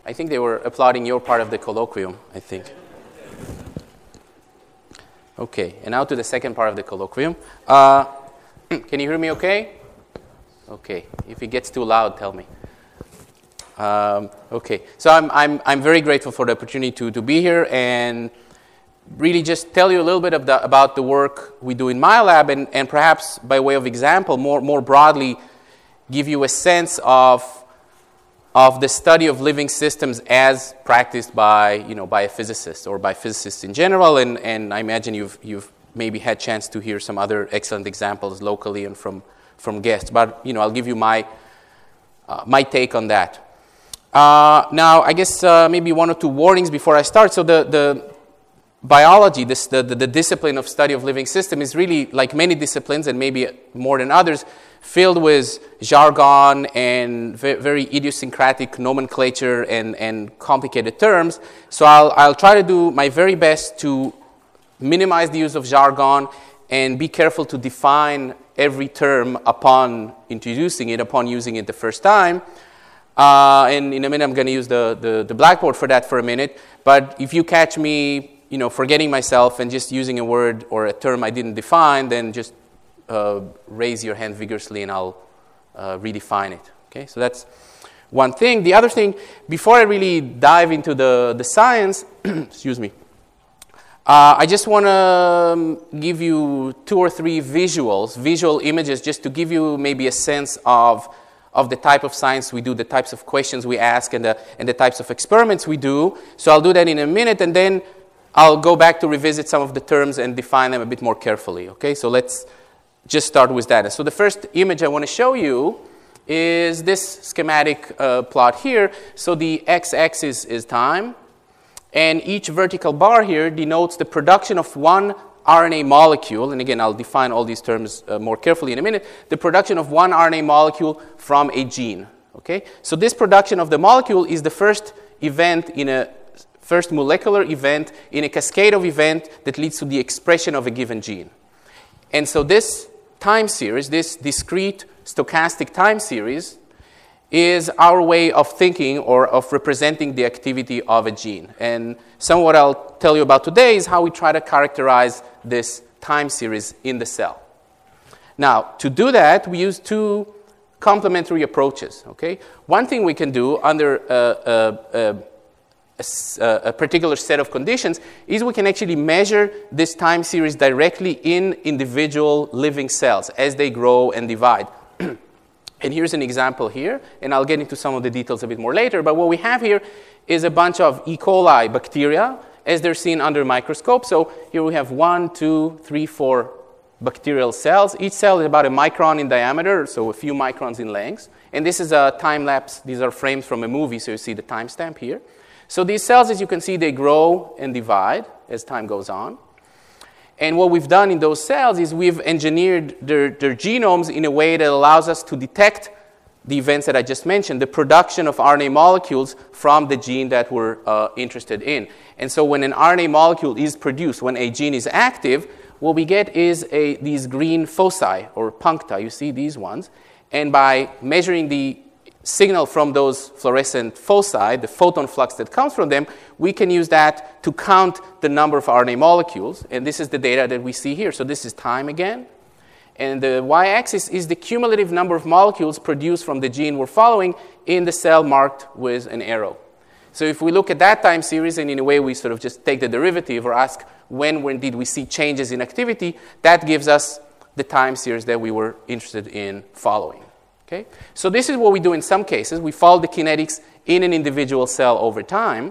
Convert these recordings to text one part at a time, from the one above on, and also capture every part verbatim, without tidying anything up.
I think they were applauding your part of the colloquium, I think. Okay, and now to the second part of the colloquium. Uh, can you hear me okay? Okay, if it gets too loud, tell me. Um, okay, so I'm, I'm, I'm very grateful for the opportunity to, to be here and really just tell you a little bit of the, about the work we do in my lab and, and perhaps by way of example, more, more broadly, give you a sense of of the study of living systems as practiced by, you know, by a physicist or by physicists in general, and, and I imagine you've you've maybe had chance to hear some other excellent examples locally and from, from guests. But, you know, I'll give you my uh, my take on that. Uh, now, I guess uh, maybe one or two warnings before I start. So the the biology, this the, the the discipline of study of living system is really, like many disciplines and maybe more than others, filled with jargon and very idiosyncratic nomenclature and, and complicated terms. So I'll, I'll try to do my very best to minimize the use of jargon and be careful to define every term upon introducing it, upon using it the first time. Uh, and in a minute, I'm going to use the, the, the blackboard for that for a minute. But if you catch me, you know, forgetting myself and just using a word or a term I didn't define, then just Uh, raise your hand vigorously and I'll uh, redefine it. Okay, so that's one thing. The other thing, before I really dive into the, the science, excuse me, uh, I just want to um, give you two or three visuals, visual images, just to give you maybe a sense of of the type of science we do, the types of questions we ask, and the and the types of experiments we do. So I'll do that in a minute, and then I'll go back to revisit some of the terms and define them a bit more carefully. Okay, so let's just start with that. So the first image I want to show you is this schematic uh, plot here. So the x-axis is time, and each vertical bar here denotes the production of one R N A molecule. And again, I'll define all these terms uh, more carefully in a minute. The production of one R N A molecule from a gene. Okay. So this production of the molecule is the first event in a first molecular event in a cascade of events that leads to the expression of a given gene. And so this time series, this discrete stochastic time series, is our way of thinking or of representing the activity of a gene. And some of what I'll tell you about today is how we try to characterize this time series in the cell. Now, to do that, we use two complementary approaches. Okay, one thing we can do under a, a, a A, a particular set of conditions is we can actually measure this time series directly in individual living cells as they grow and divide. And here's an example here, and I'll get into some of the details a bit more later, but what we have here is a bunch of E. coli bacteria as they're seen under a microscope. So here we have one, two, three, four bacterial cells. Each cell is about a micron in diameter, so a few microns in length. And this is a time lapse. These are frames from a movie, so you see the timestamp here. So these cells, as you can see, they grow and divide as time goes on. And what we've done in those cells is we've engineered their, their genomes in a way that allows us to detect the events that I just mentioned, the production of R N A molecules from the gene that we're uh, interested in. And so when an R N A molecule is produced, when a gene is active, what we get is a, these green foci, or puncta. You see these ones. And by measuring the signal from those fluorescent foci, the photon flux that comes from them, we can use that to count the number of R N A molecules. And this is the data that we see here. So this is time again. And the y-axis is the cumulative number of molecules produced from the gene we're following in the cell marked with an arrow. So if we look at that time series, and in a way we sort of just take the derivative or ask when, when did we see changes in activity, that gives us the time series that we were interested in following. Okay? So this is what we do in some cases. We follow the kinetics in an individual cell over time.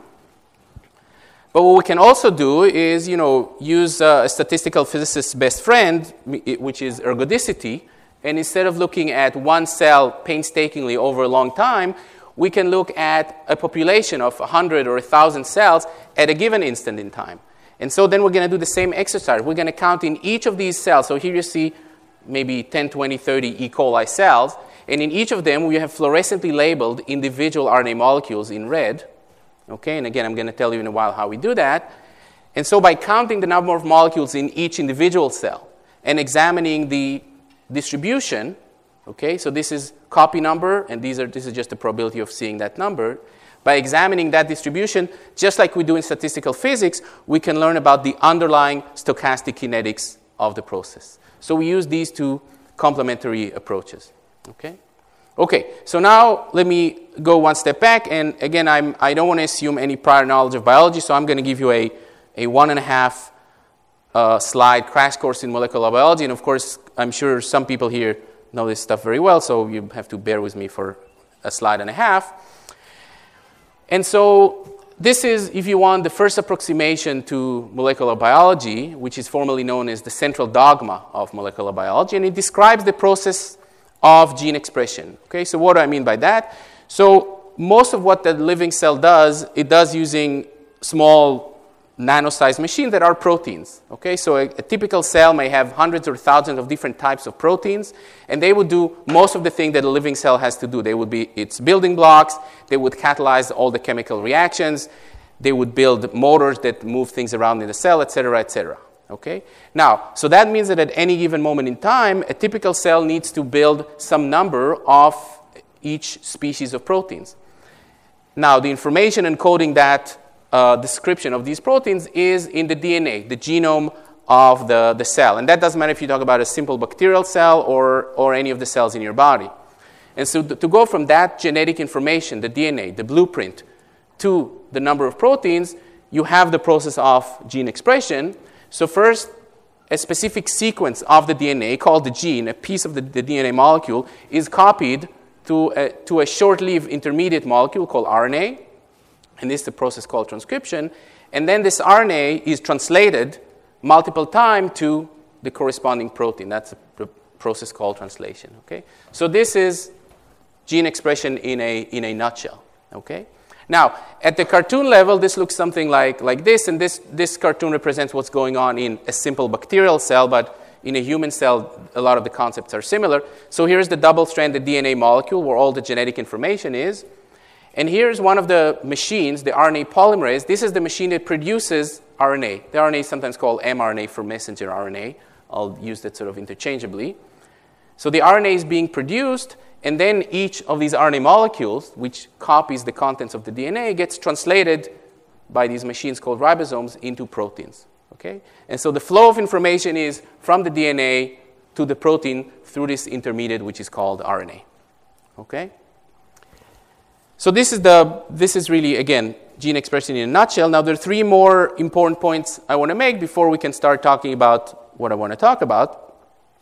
But what we can also do is, you know, use uh, a statistical physicist's best friend, which is ergodicity, and instead of looking at one cell painstakingly over a long time, we can look at a population of one hundred or one thousand cells at a given instant in time. And so then we're going to do the same exercise. We're going to count in each of these cells. So here you see maybe ten, twenty, thirty E. coli cells, and in each of them we have fluorescently labeled individual R N A molecules in red. Okay, and again, I'm going to tell you in a while how we do that. And so by counting the number of molecules in each individual cell and examining the distribution Okay, so this is copy number, and these are this is just the probability of seeing that number. By examining that distribution, just like we do in statistical physics, we can learn about the underlying stochastic kinetics of the process. So we use these two complementary approaches. Okay, okay. So now let me go one step back, and again, I'm I don't want to assume any prior knowledge of biology, so I'm going to give you a a one and a half uh, slide crash course in molecular biology, and of course, I'm sure some people here know this stuff very well, so you have to bear with me for a slide and a half. And so this is, if you want, the first approximation to molecular biology, which is formally known as the central dogma of molecular biology, and it describes the process of gene expression. Okay, so what do I mean by that? So most of what the living cell does, it does using small nano-sized machines that are proteins. Okay, so a, a typical cell may have hundreds or thousands of different types of proteins, and they would do most of the things that a living cell has to do. They would be its building blocks, they would catalyze all the chemical reactions, they would build motors that move things around in the cell, et cetera, et cetera. Okay? Now, so that means that at any given moment in time, a typical cell needs to build some number of each species of proteins. Now, the information encoding that Uh, description of these proteins is in the D N A, the genome of the, the cell. And that doesn't matter if you talk about a simple bacterial cell or, or any of the cells in your body. And so th- to go from that genetic information, the D N A, the blueprint, to the number of proteins, you have the process of gene expression. So first, a specific sequence of the D N A called the gene, a piece of the, the D N A molecule, is copied to a, to a short-lived intermediate molecule called R N A. And this is the process called transcription. And then this R N A is translated multiple times to the corresponding protein. That's a process called translation. Okay? So this is gene expression in a, in a nutshell. Okay? Now, at the cartoon level, this looks something like, like this. And this, this cartoon represents what's going on in a simple bacterial cell. But in a human cell, a lot of the concepts are similar. So here's the double-stranded D N A molecule where all the genetic information is. And here's one of the machines, the R N A polymerase. This is the machine that produces R N A. The R N A is sometimes called mRNA for messenger R N A. I'll use that sort of interchangeably. So the R N A is being produced, and then each of these R N A molecules, which copies the contents of the D N A, gets translated by these machines called ribosomes into proteins. Okay? And so the flow of information is from the D N A to the protein through this intermediate, which is called R N A. Okay? So this is the this is really, again, gene expression in a nutshell. Now, there are three more important points I want to make before we can start talking about what I want to talk about.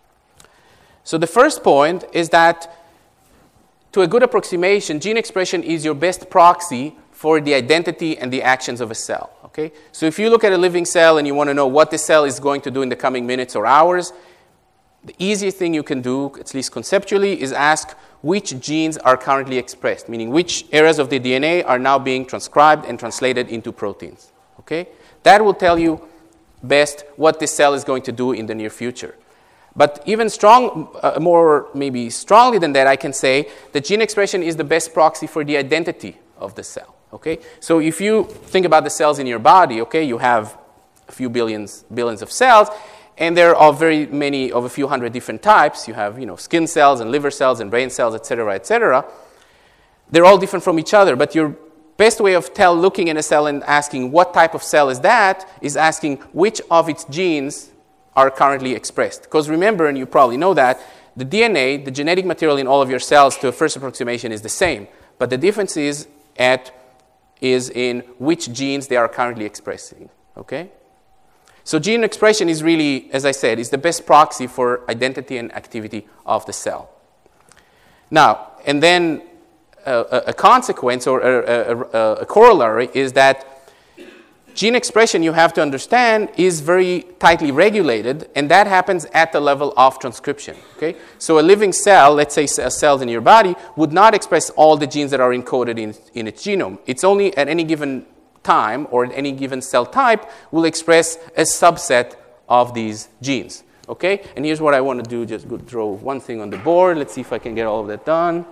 So the first point is that, to a good approximation, gene expression is your best proxy for the identity and the actions of a cell. Okay? So if you look at a living cell and you want to know what the cell is going to do in the coming minutes or hours, the easiest thing you can do, at least conceptually, is ask which genes are currently expressed, meaning which areas of the D N A are now being transcribed and translated into proteins. Okay? That will tell you best what this cell is going to do in the near future. But even strong, uh, more maybe strongly than that, I can say that gene expression is the best proxy for the identity of the cell. Okay? So if you think about the cells in your body, okay, you have a few billions, billions of cells, and there are very many of a few hundred different types. You have, you know, skin cells and liver cells and brain cells, et cetera, et cetera. They're all different from each other. But your best way of tell, looking at a cell and asking what type of cell is that, is asking which of its genes are currently expressed. Because remember, and you probably know that, the D N A, the genetic material in all of your cells, to a first approximation, is the same. But the difference is at is in which genes they are currently expressing. Okay? So gene expression is really, as I said, is the best proxy for identity and activity of the cell. Now, and then uh, a consequence or a, a, a corollary is that gene expression, you have to understand, is very tightly regulated, and that happens at the level of transcription. Okay? So a living cell, let's say cells in your body, would not express all the genes that are encoded in, in its genome. It's only at any given time or at any given cell type will express a subset of these genes. Okay? And here's what I want to do. Just go draw one thing on the board. Let's see if I can get all of that done.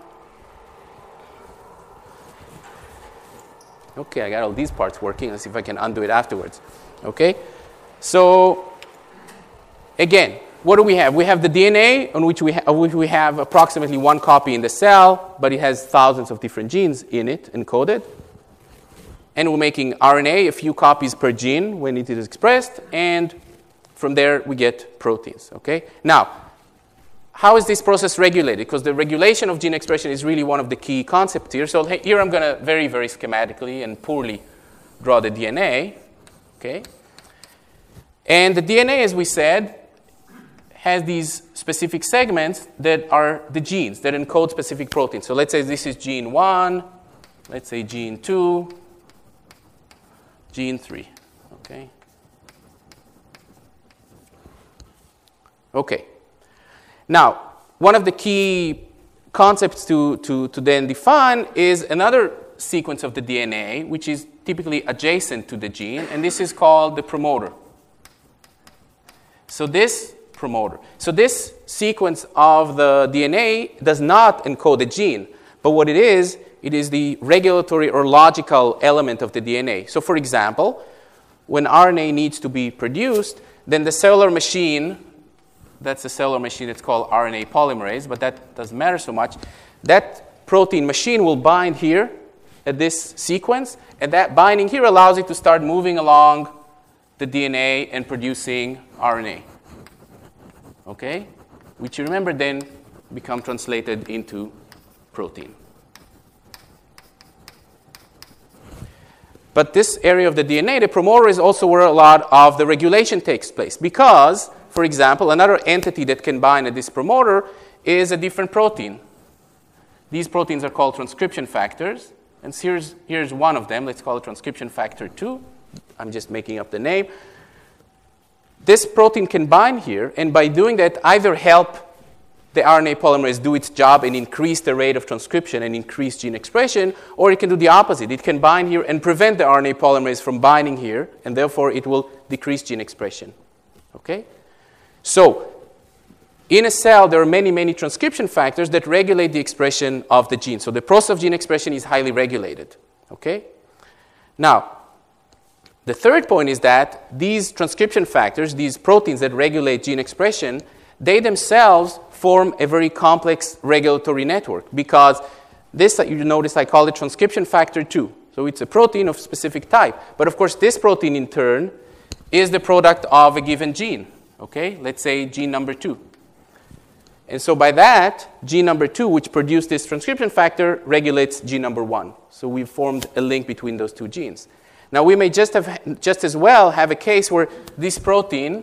Okay, I got all these parts working. Let's see if I can undo it afterwards. Okay? So, again, what do we have? We have the D N A, on which we, ha- of which we have approximately one copy in the cell, but it has thousands of different genes in it encoded. And we're making R N A, a few copies per gene when it is expressed, and from there we get proteins. Okay. Now, how is this process regulated? Because the regulation of gene expression is really one of the key concepts here. So here I'm going to very, very schematically and poorly draw the D N A. Okay. And the D N A, as we said, has these specific segments that are the genes that encode specific proteins. So let's say this is gene one, let's say gene two, gene three. Okay. Okay. Now, one of the key concepts to, to, to then define is another sequence of the D N A, which is typically adjacent to the gene, and this is called the promoter. So this promoter. So this sequence of the D N A does not encode the gene, but what it is, it is the regulatory or logical element of the D N A. So for example, when R N A needs to be produced, then the cellular machine, that's a cellular machine that's called R N A polymerase, but that doesn't matter so much. That protein machine will bind here at this sequence, and that binding here allows it to start moving along the D N A and producing R N A. Okay? Which you remember then become translated into protein. But this area of the D N A, the promoter, is also where a lot of the regulation takes place. Because, for example, another entity that can bind at this promoter is a different protein. These proteins are called transcription factors. And here's, here's one of them. Let's call it transcription factor two. I'm just making up the name. This protein can bind here, and by doing that, either help the R N A polymerase do its job and increase the rate of transcription and increase gene expression, or it can do the opposite. It can bind here and prevent the R N A polymerase from binding here, and therefore it will decrease gene expression. Okay? So, in a cell, there are many, many transcription factors that regulate the expression of the gene. So the process of gene expression is highly regulated. Okay? Now, the third point is that these transcription factors, these proteins that regulate gene expression, they themselves form a very complex regulatory network, because this, you notice I call it transcription factor two. So it's a protein of specific type. But of course, this protein in turn is the product of a given gene. Okay? Let's say gene number two. And so by that, gene number two, which produced this transcription factor, regulates gene number one. So we've formed a link between those two genes. Now, we may just, have, just as well have a case where this protein,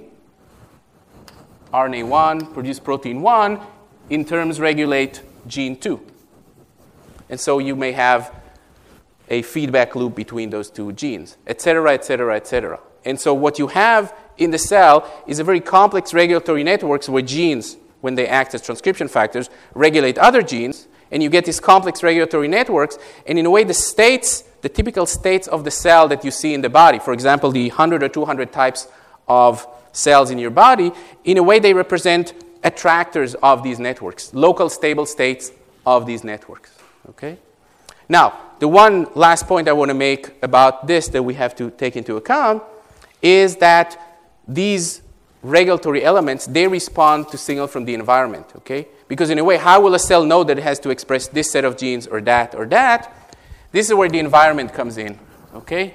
R N A one, produce protein one, in terms regulate gene two. And so you may have a feedback loop between those two genes, et cetera, et cetera, et cetera. And so what you have in the cell is a very complex regulatory networks where genes, when they act as transcription factors, regulate other genes, and you get these complex regulatory networks, and in a way the states, the typical states of the cell that you see in the body, for example, the one hundred or two hundred types of cells in your body, in a way they represent attractors of these networks, local stable states of these networks. Okay? Now, the one last point I want to make about this that we have to take into account is that these regulatory elements, they respond to signal from the environment. Okay? Because in a way, how will a cell know that it has to express this set of genes or that or that? This is where the environment comes in, okay?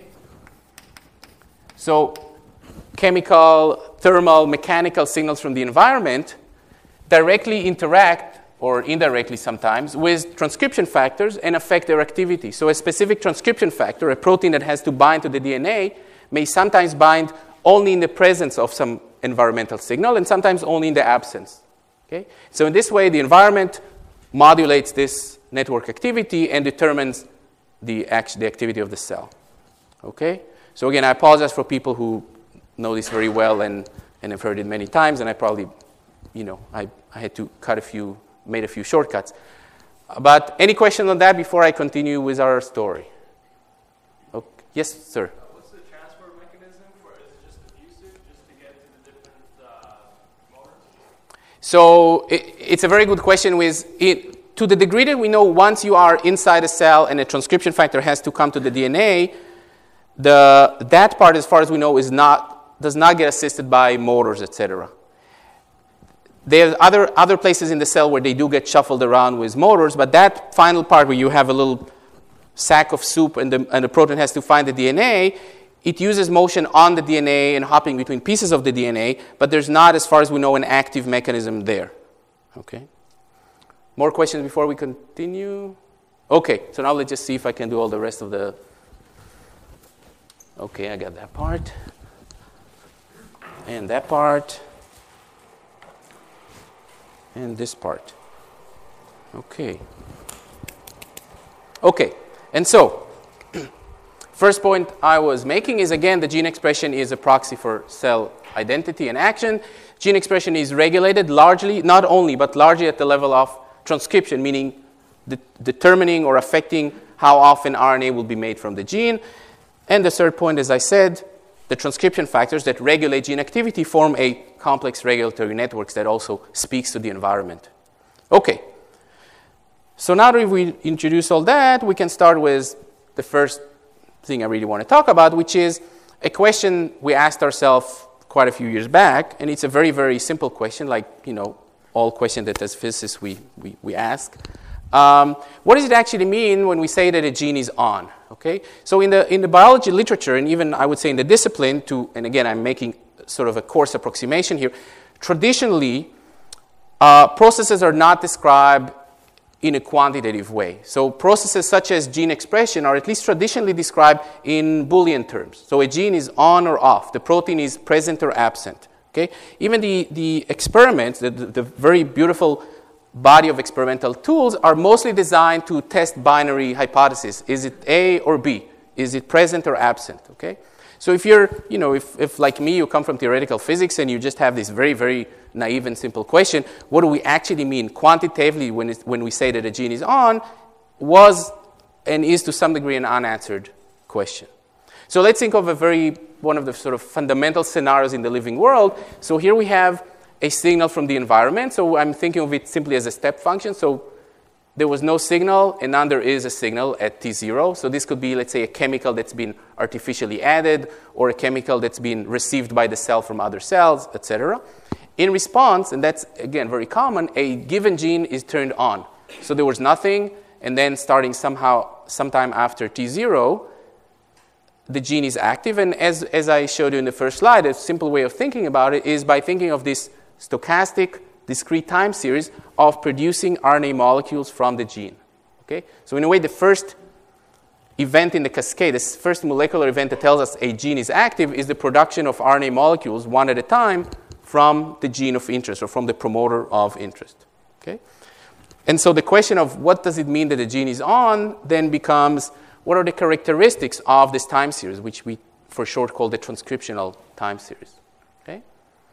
So chemical, thermal, mechanical signals from the environment directly interact, or indirectly sometimes, with transcription factors and affect their activity. So a specific transcription factor, a protein that has to bind to the D N A, may sometimes bind only in the presence of some environmental signal and sometimes only in the absence. Okay? So in this way, the environment modulates this network activity and determines the, act- the activity of the cell. Okay? So again, I apologize for people who know this very well and, and have heard it many times, and I probably, you know, I, I had to cut a few, made a few shortcuts. But any questions on that before I continue with our story? Okay. Yes, sir? What's the transfer mechanism for it? Is it just diffusive, just to get to the different uh, motors? So it, it's a very good question. With it, to the degree that we know, once you are inside a cell and a transcription factor has to come to the D N A, the that part, as far as we know, is not does not get assisted by motors, et cetera. There are other, other places in the cell where they do get shuffled around with motors, but that final part where you have a little sack of soup and the, and the protein has to find the D N A, it uses motion on the D N A and hopping between pieces of the D N A, but there's not, as far as we know, an active mechanism there. Okay? More questions before we continue? Okay, so now let's just see if I can do all the rest of the... Okay, I got that part. And that part. And this part. Okay. Okay, and so, first point I was making is, again, the gene expression is a proxy for cell identity and action. Gene expression is regulated largely, not only, but largely at the level of transcription, meaning de- determining or affecting how often R N A will be made from the gene. And the third point, as I said, the transcription factors that regulate gene activity form a complex regulatory networks that also speaks to the environment. Okay. So now that we introduce all that, we can start with the first thing I really want to talk about, which is a question we asked ourselves quite a few years back, and it's a very, very simple question, like, you know, all questions that as physicists we, we, we ask. Um, what does it actually mean when we say that a gene is on? Okay, so in the in the biology literature, and even I would say in the discipline, to and again I'm making sort of a coarse approximation here. Traditionally, uh, processes are not described in a quantitative way. So processes such as gene expression are at least traditionally described in Boolean terms. So a gene is on or off. The protein is present or absent. Okay, even the the experiments, the, the, the very beautiful body of experimental tools are mostly designed to test binary hypotheses. Is it A or B? Is it present or absent? Okay? So if you're, you know, if, if like me, you come from theoretical physics and you just have this very, very naive and simple question, what do we actually mean quantitatively when, it's, when we say that a gene is on, was and is to some degree an unanswered question. So let's think of a very, one of the sort of fundamental scenarios in the living world. So here we have a signal from the environment. So I'm thinking of it simply as a step function. So there was no signal, and now there is a signal at T zero. So this could be, let's say, a chemical that's been artificially added, or a chemical that's been received by the cell from other cells, et cetera. In response, and that's, again, very common, a given gene is turned on. So there was nothing, and then starting somehow, sometime after T zero, the gene is active. And as, as I showed you in the first slide, a simple way of thinking about it is by thinking of this stochastic discrete time series of producing R N A molecules from the gene. Okay? So in a way, the first event in the cascade, this first molecular event that tells us a gene is active is the production of R N A molecules one at a time from the gene of interest or from the promoter of interest. Okay? And so the question of what does it mean that the gene is on then becomes what are the characteristics of this time series, which we for short call the transcriptional time series. Okay?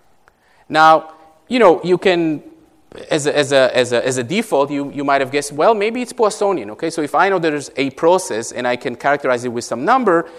Now, you know, you can, as a, as a, as a, as a default, you, you might have guessed, well, maybe it's Poissonian, okay? So if I know there's a process and I can characterize it with some number,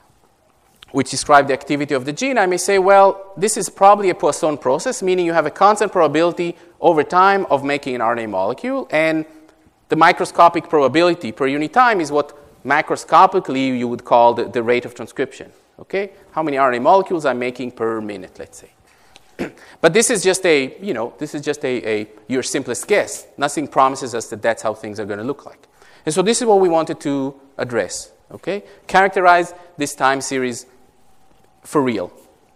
which describe the activity of the gene, I may say, well, this is probably a Poisson process, meaning you have a constant probability over time of making an R N A molecule, and the microscopic probability per unit time is what macroscopically you would call the, the rate of transcription, okay? How many R N A molecules I'm making per minute, let's say. But this is just a, you know, this is just a, a your simplest guess. Nothing promises us that that's how things are going to look like. And so this is what we wanted to address, okay? Characterize this time series for real.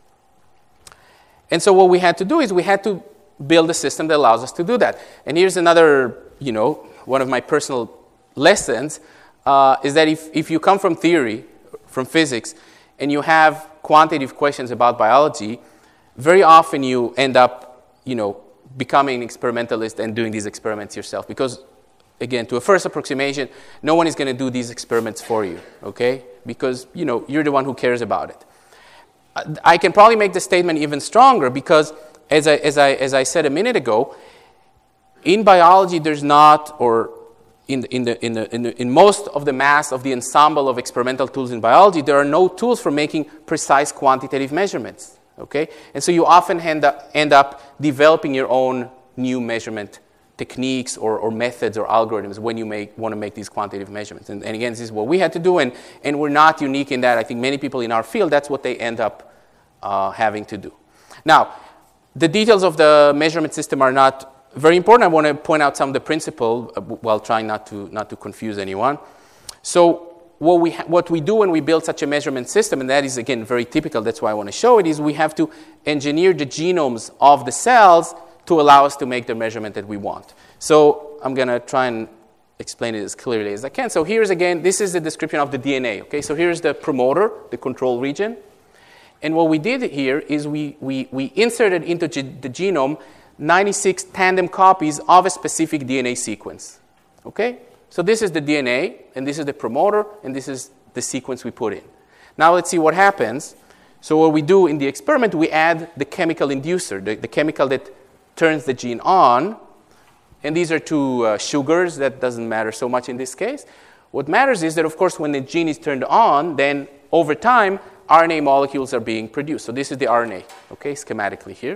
And so what we had to do is we had to build a system that allows us to do that. And here's another, you know, one of my personal lessons, uh, is that if, if you come from theory, from physics, and you have quantitative questions about biology, very often you end up, you know, becoming an experimentalist and doing these experiments yourself. Because, again, to a first approximation, no one is going to do these experiments for you, okay? Because, you know, you're the one who cares about it. I can probably make the statement even stronger because, as I, as I, as I said a minute ago, in biology there's not, or in, in, the, in, the, in, the, in most of the mass of the ensemble of experimental tools in biology, there are no tools for making precise quantitative measurements. Okay? And so you often end up, end up developing your own new measurement techniques or, or methods or algorithms when you make, want to make these quantitative measurements. And, and again, this is what we had to do, and, and we're not unique in that. I think many people in our field, that's what they end up uh, having to do. Now, the details of the measurement system are not very important. I want to point out some of the principle uh, while trying not to, not to confuse anyone. So what we, ha- what we do when we build such a measurement system, and that is, again, very typical, that's why I want to show it, is we have to engineer the genomes of the cells to allow us to make the measurement that we want. So I'm going to try and explain it as clearly as I can. So here's, again, this is the description of the D N A. Okay, so here's the promoter, the control region. And what we did here is we, we, we inserted into ge- the genome ninety-six tandem copies of a specific D N A sequence. Okay? So this is the D N A, and this is the promoter, and this is the sequence we put in. Now let's see what happens. So what we do in the experiment, we add the chemical inducer, the, the chemical that turns the gene on. And these are two uh, sugars. That doesn't matter so much in this case. What matters is that, of course, when the gene is turned on, then over time, R N A molecules are being produced. So this is the R N A, okay, schematically here.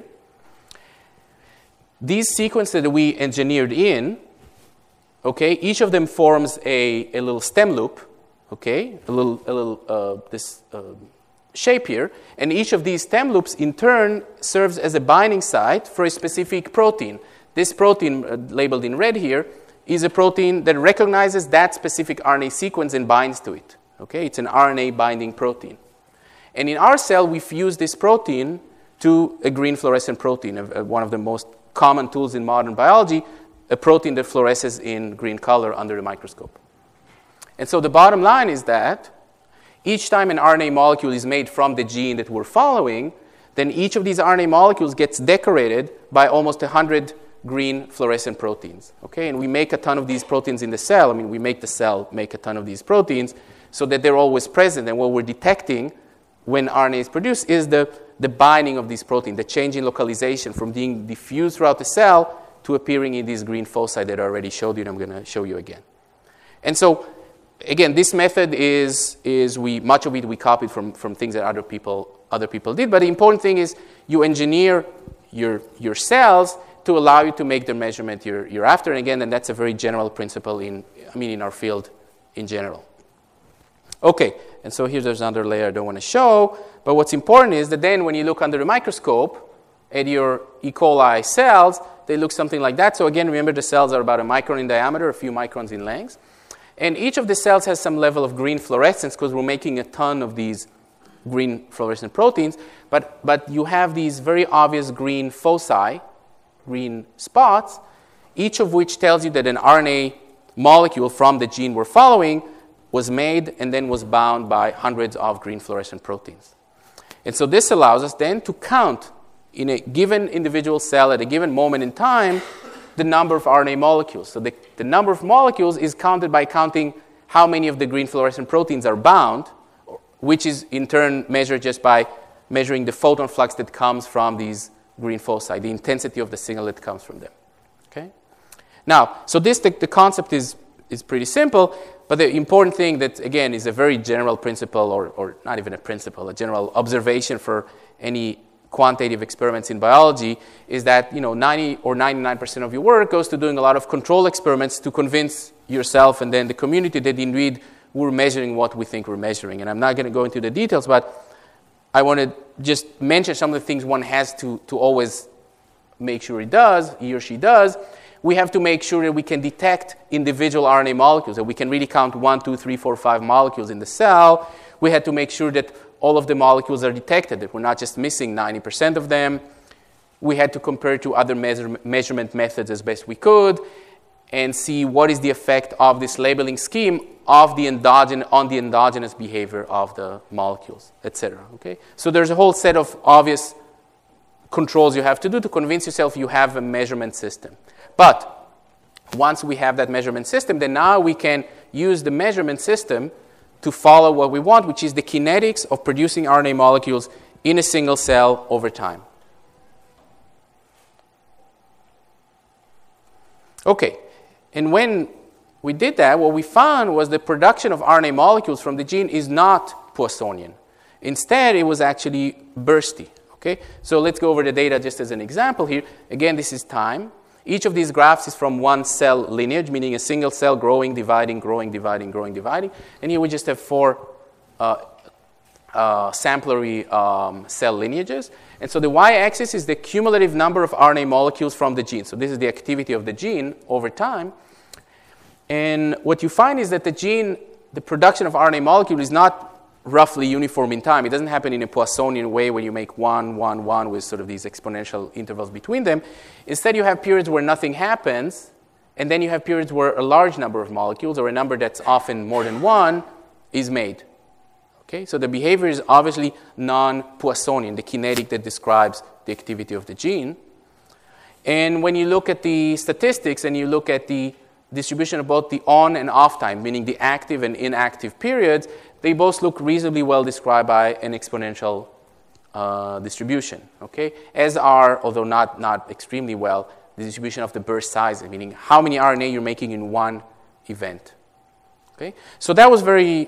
These sequences that we engineered in, okay, each of them forms a, a little stem loop, okay, a little, a little uh, this uh, shape here. And each of these stem loops, in turn, serves as a binding site for a specific protein. This protein, uh, labeled in red here, is a protein that recognizes that specific R N A sequence and binds to it. Okay, it's an R N A binding protein. And in our cell, we fuse this protein to a green fluorescent protein, uh, one of the most common tools in modern biology, a protein that fluoresces in green color under the microscope. And so the bottom line is that each time an R N A molecule is made from the gene that we're following, then each of these R N A molecules gets decorated by almost one hundred green fluorescent proteins. Okay, and we make a ton of these proteins in the cell. I mean, we make the cell make a ton of these proteins so that they're always present. And what we're detecting when R N A is produced is the, the binding of these proteins, the change in localization from being diffused throughout the cell to appearing in these green foci that I already showed you, and I'm going to show you again. And so, again, this method is, is we, much of it we copied from, from things that other people, other people did. But the important thing is you engineer your, your cells to allow you to make the measurement you're, you're after. And again, and that's a very general principle in, I mean, in our field in general. Okay, and so here there's another layer I don't want to show. But what's important is that then when you look under the microscope at your E. coli cells, they look something like that. So again, remember the cells are about a micron in diameter, a few microns in length. And each of the cells has some level of green fluorescence because we're making a ton of these green fluorescent proteins. But, but you have these very obvious green foci, green spots, each of which tells you that an R N A molecule from the gene we're following was made and then was bound by hundreds of green fluorescent proteins. And so this allows us then to count in a given individual cell at a given moment in time the number of R N A molecules. So the, the number of molecules is counted by counting how many of the green fluorescent proteins are bound, which is in turn measured just by measuring the photon flux that comes from these green foci, the intensity of the signal that comes from them. Okay? Now, so this, the, the concept is, is pretty simple, but the important thing that, again, is a very general principle, or, or not even a principle, a general observation for any quantitative experiments in biology, is that, you know, ninety or ninety-nine percent of your work goes to doing a lot of control experiments to convince yourself and then the community that indeed we're measuring what we think we're measuring. And I'm not going to go into the details, but I want to just mention some of the things one has to, to always make sure he does, he or she does. We have to make sure that we can detect individual R N A molecules, that we can really count one, two, three, four, five molecules in the cell. We had to make sure that all of the molecules are detected, that we're not just missing ninety percent of them. We had to compare to other measure, measurement methods as best we could and see what is the effect of this labeling scheme of the endogen- on the endogenous behavior of the molecules, et cetera. Okay? So there's a whole set of obvious controls you have to do to convince yourself you have a measurement system. But once we have that measurement system, then now we can use the measurement system to follow what we want, which is the kinetics of producing R N A molecules in a single cell over time. Okay, and when we did that, what we found was the production of R N A molecules from the gene is not Poissonian. Instead, it was actually bursty. Okay, so let's go over the data just as an example here. Again, this is time. Each of these graphs is from one cell lineage, meaning a single cell growing, dividing, growing, dividing, growing, dividing. And here we just have four uh, uh, samplery um, cell lineages. And so the y-axis is the cumulative number of R N A molecules from the gene. So this is the activity of the gene over time. And what you find is that the gene, the production of R N A molecule is not roughly uniform in time. It doesn't happen in a Poissonian way where you make one, one, one with sort of these exponential intervals between them. Instead, you have periods where nothing happens, and then you have periods where a large number of molecules, or a number that's often more than one, is made. Okay? So the behavior is obviously non-Poissonian, the kinetic that describes the activity of the gene. And when you look at the statistics and you look at the distribution of both the on and off time, meaning the active and inactive periods, they both look reasonably well described by an exponential uh, distribution, okay? As are, although not, not extremely well, the distribution of the burst size, meaning how many R N A you're making in one event, okay? So that was very,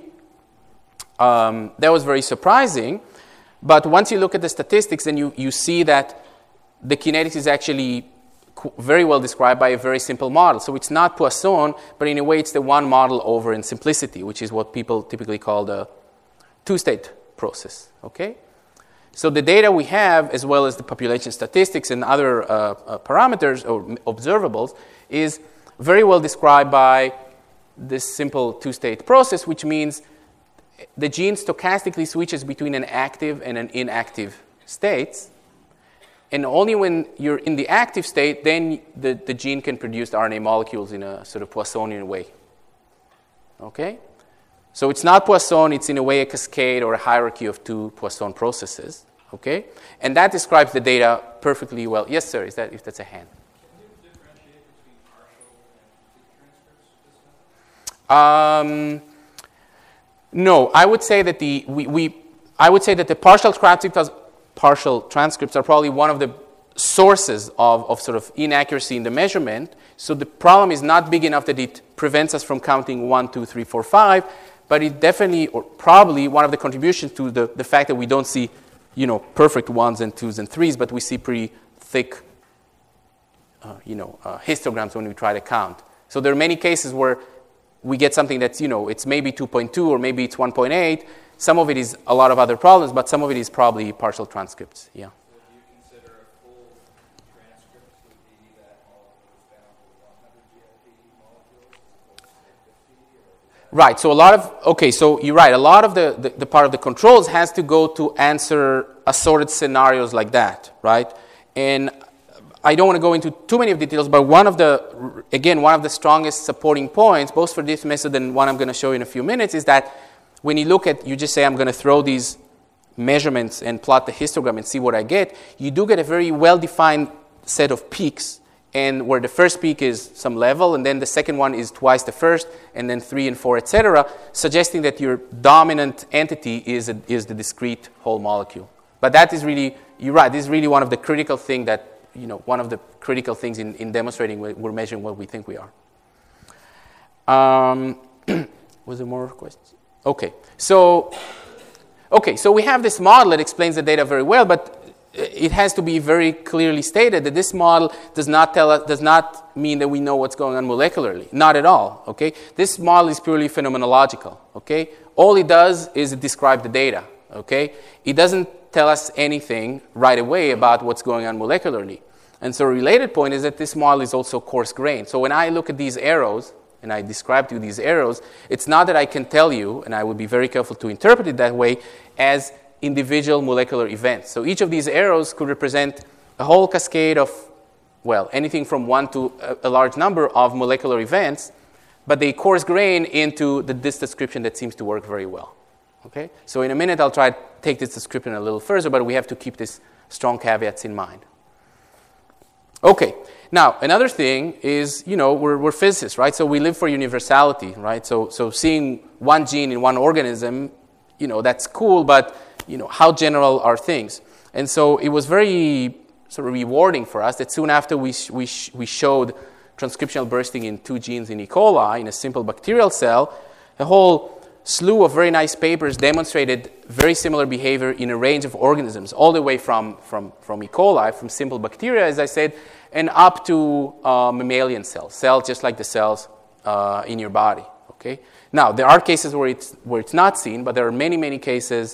um, that was very surprising, but once you look at the statistics, then you, you see that the kinetics is actually very well described by a very simple model. So it's not Poisson, but in a way it's the one model over in simplicity, which is what people typically call the two-state process, okay? So the data we have, as well as the population statistics and other uh, uh, parameters or observables, is very well described by this simple two-state process, which means the gene stochastically switches between an active and an inactive states. And only when you're in the active state, then the, the gene can produce the R N A molecules in a sort of Poissonian way. Okay? So it's not Poisson, it's in a way a cascade or a hierarchy of two Poisson processes. Okay? And that describes the data perfectly well. Yes, sir, is that, if that's a hand. Can you differentiate between partial and complete transcripts? Um, no, I would say that the we, we I would say that the partial transcripts partial transcripts are probably one of the sources of, of sort of inaccuracy in the measurement. So the problem is not big enough that it prevents us from counting one, two, three, four, five, but it definitely, or probably one of the contributions to the, the fact that we don't see, you know, perfect ones and twos and threes, but we see pretty thick, uh, you know, uh, histograms when we try to count. So there are many cases where we get something that's, you know, it's maybe two point two or maybe it's one point eight. Some of it is a lot of other problems, but some of it is probably partial transcripts, yeah. So do you consider a full transcript would be that molecule is bound to one hundred G L P molecules as opposed to fifty? Or right, so a lot of, okay, so you're right, a lot of the, the, the part of the controls has to go to answer assorted scenarios like that, right? And I don't want to go into too many of the details, but one of the, again, one of the strongest supporting points, both for this method and one I'm going to show you in a few minutes, is that when you look at, you just say, I'm going to throw these measurements and plot the histogram and see what I get, you do get a very well-defined set of peaks, and where the first peak is some level, and then the second one is twice the first, and then three and four, et cetera, suggesting that your dominant entity is, a, is the discrete whole molecule. But that is really, you're right, this is really one of the critical things that, you know, one of the critical things in, in demonstrating we're measuring what we think we are. Um, was there more questions? Okay, so okay, so we have this model that explains the data very well, but it has to be very clearly stated that this model does not tell us, does not mean that we know what's going on molecularly. Not at all. Okay, this model is purely phenomenological. Okay, all it does is it describe the data. Okay, it doesn't tell us anything right away about what's going on molecularly. And so a related point is that this model is also coarse-grained. So when I look at these arrows, and I describe to you these arrows, it's not that I can tell you, and I would be very careful to interpret it that way, as individual molecular events. So each of these arrows could represent a whole cascade of, well, anything from one to a, a large number of molecular events, but they coarse grain into the, this description that seems to work very well. Okay? So in a minute, I'll try to take this description a little further, but we have to keep these strong caveats in mind. Okay. Now, another thing is, you know, we're, we're physicists, right? So we live for universality, right? So, so seeing one gene in one organism, you know, that's cool, but, you know, how general are things? And so it was very sort of rewarding for us that soon after we, sh- we, sh- we showed transcriptional bursting in two genes in E. coli, in a simple bacterial cell, a whole slew of very nice papers demonstrated very similar behavior in a range of organisms, all the way from, from, from E. coli, from simple bacteria, as I said, and up to uh, mammalian cells, cells just like the cells uh, in your body. Okay. Now there are cases where it's where it's not seen, but there are many many cases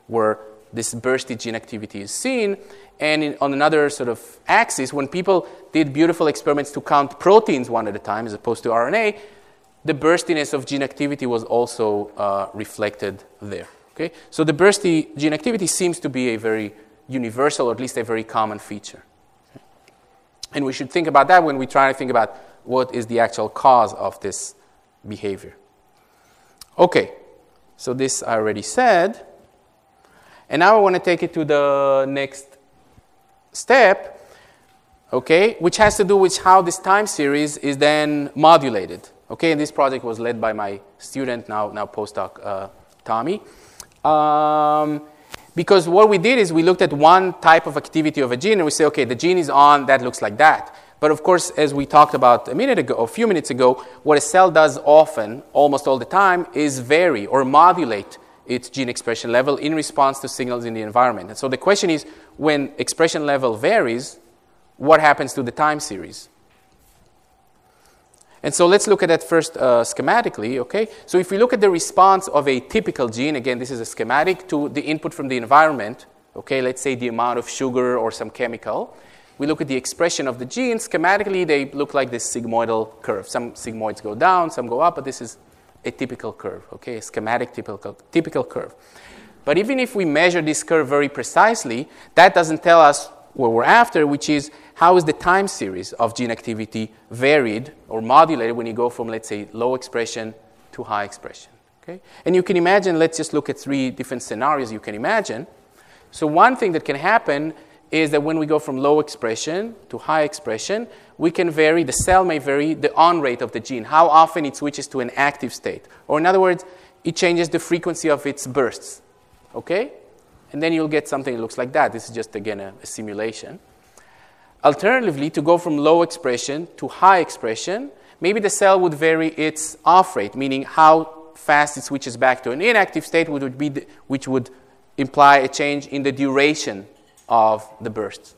where this bursty gene activity is seen. And in, on another sort of axis, when people did beautiful experiments to count proteins one at a time as opposed to R N A, the burstiness of gene activity was also uh, reflected there. Okay? So the bursty gene activity seems to be a very universal, or at least a very common feature. Okay? And we should think about that when we try to think about what is the actual cause of this behavior. Okay, so this I already said. And now I want to take it to the next step, okay, which has to do with how this time series is then modulated. Okay, and this project was led by my student, now, now postdoc, uh, Tommy. Um, because what we did is we looked at one type of activity of a gene, and we say, okay, the gene is on, that looks like that. But of course, as we talked about a minute ago, a few minutes ago, what a cell does often, almost all the time, is vary or modulate its gene expression level in response to signals in the environment. And so the question is, when expression level varies, what happens to the time series? And so let's look at that first uh, schematically, okay? So if we look at the response of a typical gene, again, this is a schematic, to the input from the environment, okay, let's say the amount of sugar or some chemical, we look at the expression of the gene. Schematically, they look like this sigmoidal curve. Some sigmoids go down, some go up, but this is a typical curve, okay, a schematic typical, typical curve. But even if we measure this curve very precisely, that doesn't tell us what we're after, which is how is the time series of gene activity varied or modulated when you go from, let's say, low expression to high expression, okay? And you can imagine, let's just look at three different scenarios you can imagine. So one thing that can happen is that when we go from low expression to high expression, we can vary, the cell may vary the on rate of the gene, how often it switches to an active state. Or in other words, it changes the frequency of its bursts, okay? And then you'll get something that looks like that. This is just, again, a, a simulation. Alternatively, to go from low expression to high expression, maybe the cell would vary its off rate, meaning how fast it switches back to an inactive state, which would, be the, which would imply a change in the duration of the bursts.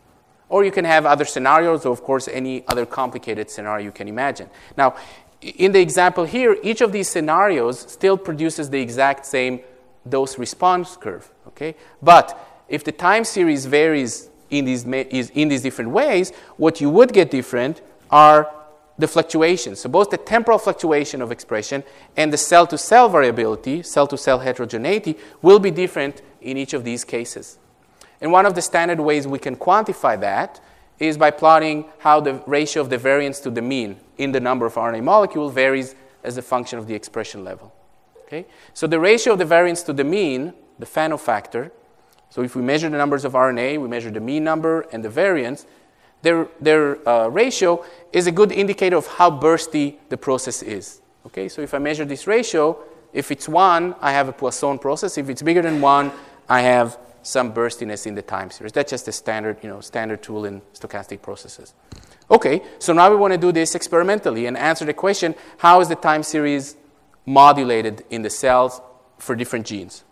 Or you can have other scenarios, or of course any other complicated scenario you can imagine. Now, in the example here, each of these scenarios still produces the exact same dose-response curve. Okay? But if the time series varies in these, is in these different ways, what you would get different are the fluctuations. So both the temporal fluctuation of expression and the cell-to-cell variability, cell-to-cell heterogeneity, will be different in each of these cases. And one of the standard ways we can quantify that is by plotting how the ratio of the variance to the mean in the number of R N A molecules varies as a function of the expression level. Okay? So the ratio of the variance to the mean, the Fano factor, so if we measure the numbers of R N A, we measure the mean number and the variance, their, their uh, ratio is a good indicator of how bursty the process is. Okay? So if I measure this ratio, if it's one, I have a Poisson process. If it's bigger than one, I have some burstiness in the time series. That's just a standard, you know, standard tool in stochastic processes. Okay, so now we want to do this experimentally and answer the question, how is the time series modulated in the cells for different genes?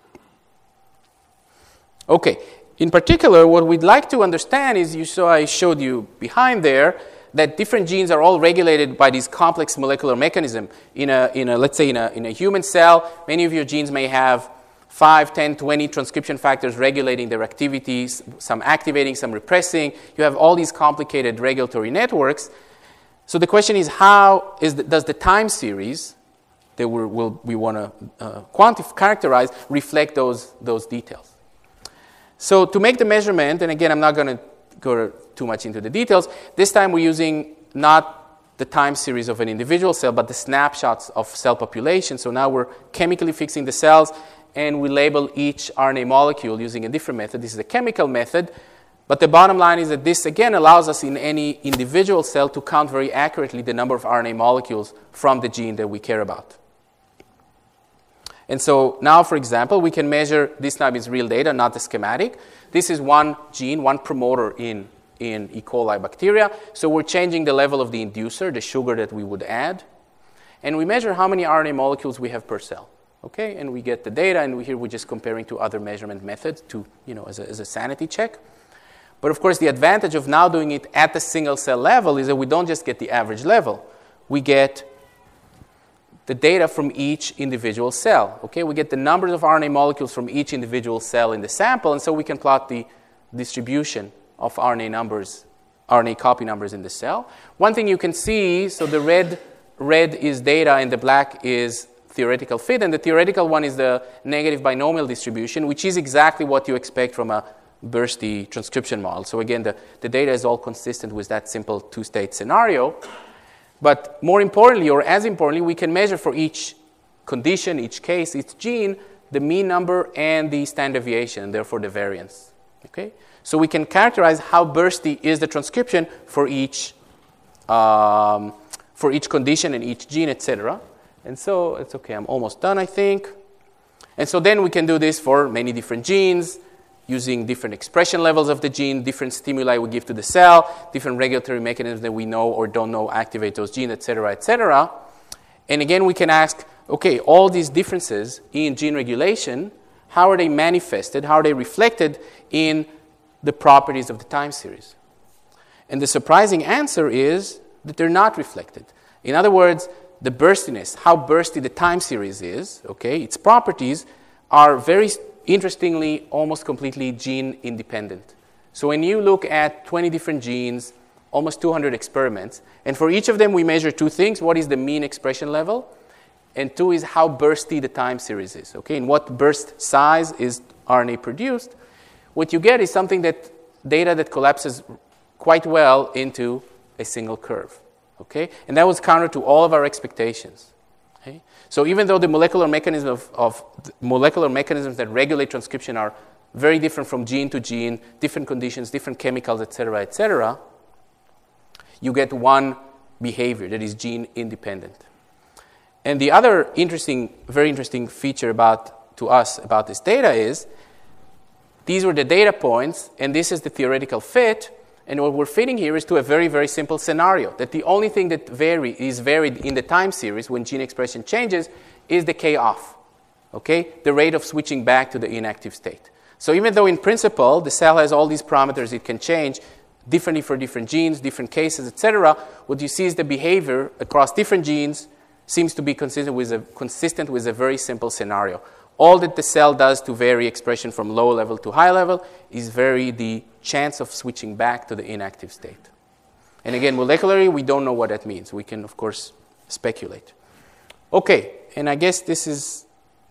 Okay, in particular, what we'd like to understand is, you saw I showed you behind there, that different genes are all regulated by these complex molecular mechanism. In a, in a, let's say in a, in a human cell, many of your genes may have five, ten, twenty transcription factors regulating their activities, some activating, some repressing. You have all these complicated regulatory networks. So the question is, how is the, does the time series that we're, we'll, we want to uh, quantify, characterize, reflect those, those details? So to make the measurement, and again, I'm not going to go too much into the details, this time we're using not the time series of an individual cell, but the snapshots of cell population. So now we're chemically fixing the cells, and we label each R N A molecule using a different method. This is a chemical method. But the bottom line is that this, again, allows us in any individual cell to count very accurately the number of R N A molecules from the gene that we care about. And so now, for example, we can measure, this time is real data, not the schematic. This is one gene, one promoter in, in E. coli bacteria. So we're changing the level of the inducer, the sugar that we would add. And we measure how many R N A molecules we have per cell. Okay, and we get the data, and we, here we're just comparing to other measurement methods to, you know, as a, as a sanity check. But of course, the advantage of now doing it at the single cell level is that we don't just get the average level. We get the data from each individual cell. Okay, we get the numbers of R N A molecules from each individual cell in the sample, and so we can plot the distribution of R N A numbers, R N A copy numbers in the cell. One thing you can see, so the red, red is data and the black is theoretical fit, and the theoretical one is the negative binomial distribution, which is exactly what you expect from a bursty transcription model. So again, the, the data is all consistent with that simple two-state scenario. But more importantly, or as importantly, we can measure for each condition, each case, each gene, the mean number and the standard deviation, and therefore the variance. Okay? So we can characterize how bursty is the transcription for each, um, for each condition and each gene, et cetera. And so it's okay, I'm almost done, I think. And so then we can do this for many different genes, using different expression levels of the gene, different stimuli we give to the cell, different regulatory mechanisms that we know or don't know activate those genes, et cetera, et cetera. And again, we can ask, okay, all these differences in gene regulation, how are they manifested? How are they reflected in the properties of the time series? And the surprising answer is that they're not reflected. In other words, the burstiness, how bursty the time series is, okay, its properties are very interestingly, almost completely gene independent. So when you look at twenty different genes, almost two hundred experiments, and for each of them we measure two things. What is the mean expression level? And two is how bursty the time series is. Okay, in what burst size is R N A produced? What you get is something that, data that collapses quite well into a single curve. Okay, and that was counter to all of our expectations. Okay? So even though the molecular mechanism of, of molecular mechanisms that regulate transcription are very different from gene to gene, different conditions, different chemicals, et cetera, et cetera, you get one behavior that is gene independent. And the other interesting, very interesting feature about to us about this data is these were the data points, and this is the theoretical fit. And what we're fitting here is to a very, very simple scenario, that the only thing that vary, is varied in the time series when gene expression changes is the K-off, okay? The rate of switching back to the inactive state. So even though in principle the cell has all these parameters it can change differently for different genes, different cases, et cetera, what you see is the behavior across different genes seems to be consistent with a, consistent with a very simple scenario. All that the cell does to vary expression from low level to high level is vary the chance of switching back to the inactive state. And again, molecularly, we don't know what that means. We can, of course, speculate. Okay, and I guess this is,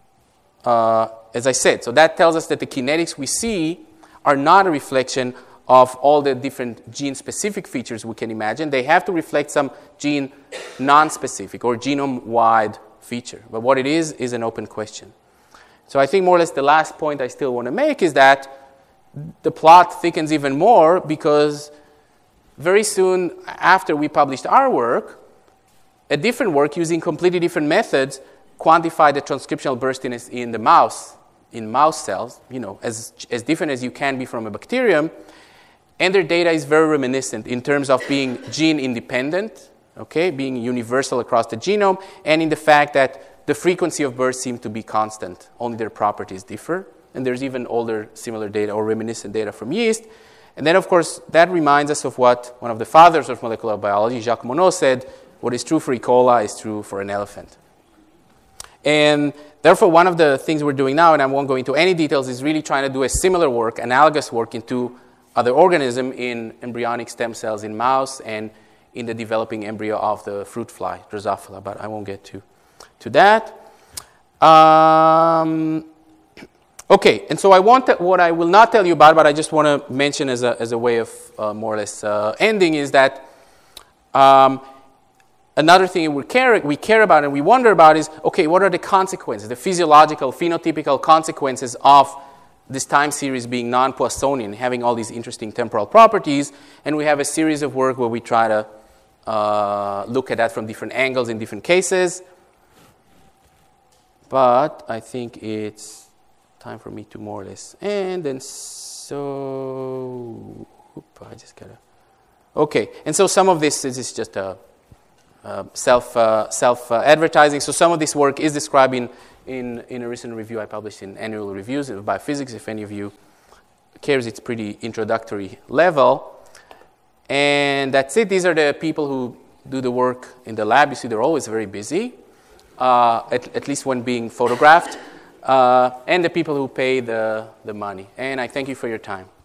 uh, as I said, so that tells us that the kinetics we see are not a reflection of all the different gene-specific features we can imagine. They have to reflect some gene non-specific or genome-wide feature. But what it is is an open question. So I think more or less the last point I still want to make is that the plot thickens even more because very soon after we published our work, a different work using completely different methods quantified the transcriptional burstiness in the mouse, in mouse cells, you know, as, as different as you can be from a bacterium. And their data is very reminiscent in terms of being gene independent, okay, being universal across the genome, and in the fact that the frequency of bursts seem to be constant, only their properties differ. And there's even older similar data or reminiscent data from yeast. And then, of course, that reminds us of what one of the fathers of molecular biology, Jacques Monod, said, what is true for E. coli is true for an elephant. And therefore, one of the things we're doing now, and I won't go into any details, is really trying to do a similar work, analogous work into other organisms in embryonic stem cells in mouse and in the developing embryo of the fruit fly, Drosophila, but I won't get to to that. Um, okay, and so I want to, what I will not tell you about, but I just want to mention as a as a way of uh, more or less uh, ending is that um, another thing we care we care about and we wonder about is, okay, what are the consequences, the physiological, phenotypical consequences of this time series being non-Poissonian, having all these interesting temporal properties, and we have a series of work where we try to uh, look at that from different angles in different cases. But I think it's time for me to more or less end. And so, oops, I just gotta. Okay, and so some of this is just a, a self uh, self uh, advertising. So some of this work is described in, in in a recent review I published in Annual Reviews of Biophysics. If any of you cares, it's pretty introductory level. And that's it. These are the people who do the work in the lab. You see, they're always very busy. uh, at, at least when being photographed, uh, and the people who pay the, the money. And I thank you for your time.